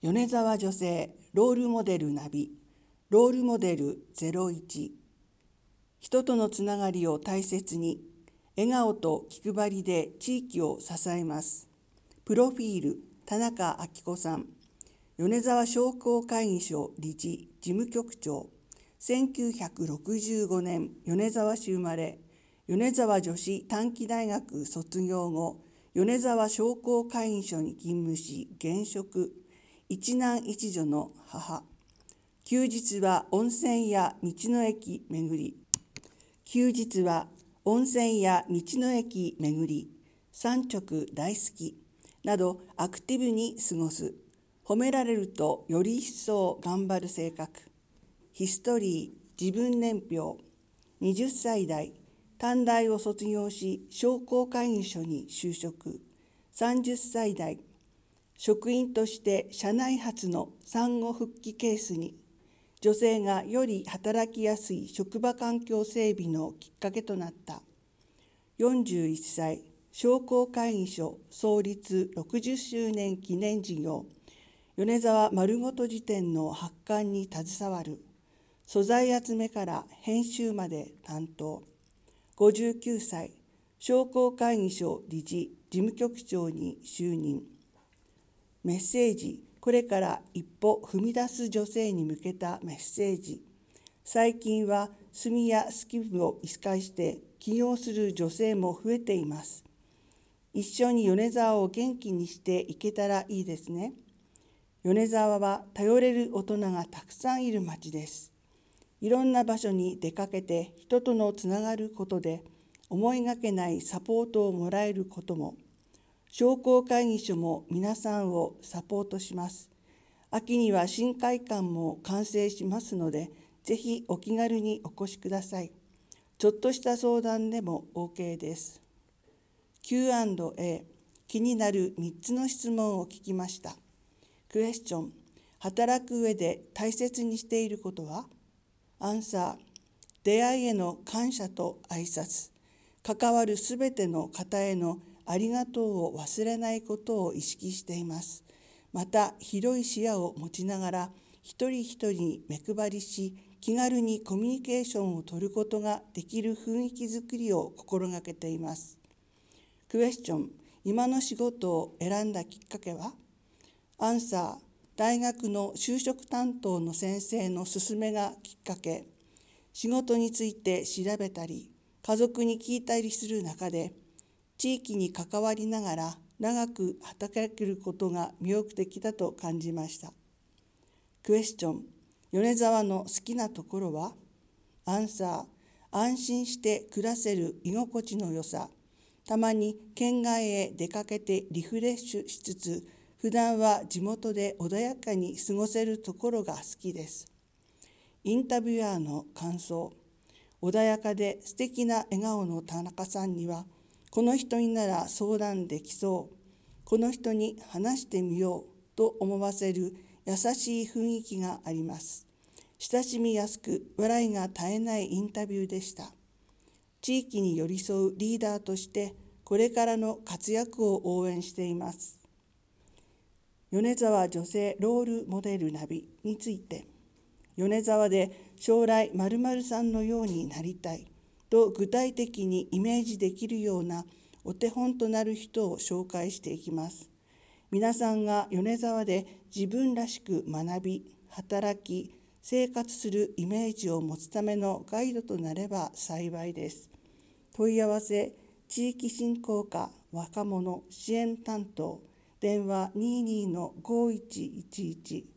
米沢女性ロールモデルナビロールモデル01。人とのつながりを大切に、笑顔と気配りで地域を支えます。プロフィール、田中明子さん。米沢商工会議所理事事務局長。1965年米沢市生まれ、米沢女子短期大学卒業後、米沢商工会議所に勤務し現職。一男一女の母。休日は温泉や道の駅巡り。産直大好きなどアクティブに過ごす。褒められるとより一層頑張る性格。ヒストリー、自分年表。20歳代、短大を卒業し商工会議所に就職。30歳代、職員として社内初の産後復帰ケースに、女性がより働きやすい職場環境整備のきっかけとなった。41歳、商工会議所創立60周年記念事業、米沢まるごと辞典の発刊に携わる。素材集めから編集まで担当。59歳、商工会議所理事事務局長に就任。メッセージ、これから一歩踏み出す女性に向けたメッセージ。最近は墨やスキルを生かして起業する女性も増えています。一緒に米沢を元気にしていけたらいいですね。米沢は頼れる大人がたくさんいる町です。いろんな場所に出かけて人とのつながることで思いがけないサポートをもらえることも。商工会議所も皆さんをサポートします。秋には新会館も完成しますので、ぜひお気軽にお越しください。ちょっとした相談でも OK です。Q&A、気になる3つの質問を聞きました。クエスチョン、働く上で大切にしていることは？アンサー、出会いへの感謝と挨拶。関わるすべての方へのありがとうを忘れないことを意識しています。また、広い視野を持ちながら、一人一人に目配りし、気軽にコミュニケーションを取ることができる雰囲気づくりを心がけています。クエスチョン、今の仕事を選んだきっかけは？アンサー、大学の就職担当の先生の勧めがきっかけ。仕事について調べたり、家族に聞いたりする中で、地域に関わりながら長く働けることが魅力的だと感じました。クエスチョン、米沢の好きなところは？アンサー、安心して暮らせる居心地の良さ。たまに県外へ出かけてリフレッシュしつつ、普段は地元で穏やかに過ごせるところが好きです。インタビュアーの感想。穏やかで素敵な笑顔の田中さんには、この人になら相談できそう、この人に話してみようと思わせる優しい雰囲気があります。親しみやすく笑いが絶えないインタビューでした。地域に寄り添うリーダーとしてこれからの活躍を応援しています。米沢女性ロールモデルナビについて、米沢で将来〇〇さんのようになりたいと具体的にイメージできるようなお手本となる人を紹介していきます。皆さんが米沢で自分らしく学び、働き、生活するイメージを持つためのガイドとなれば幸いです。問い合わせ、地域振興課若者支援担当、電話22-5111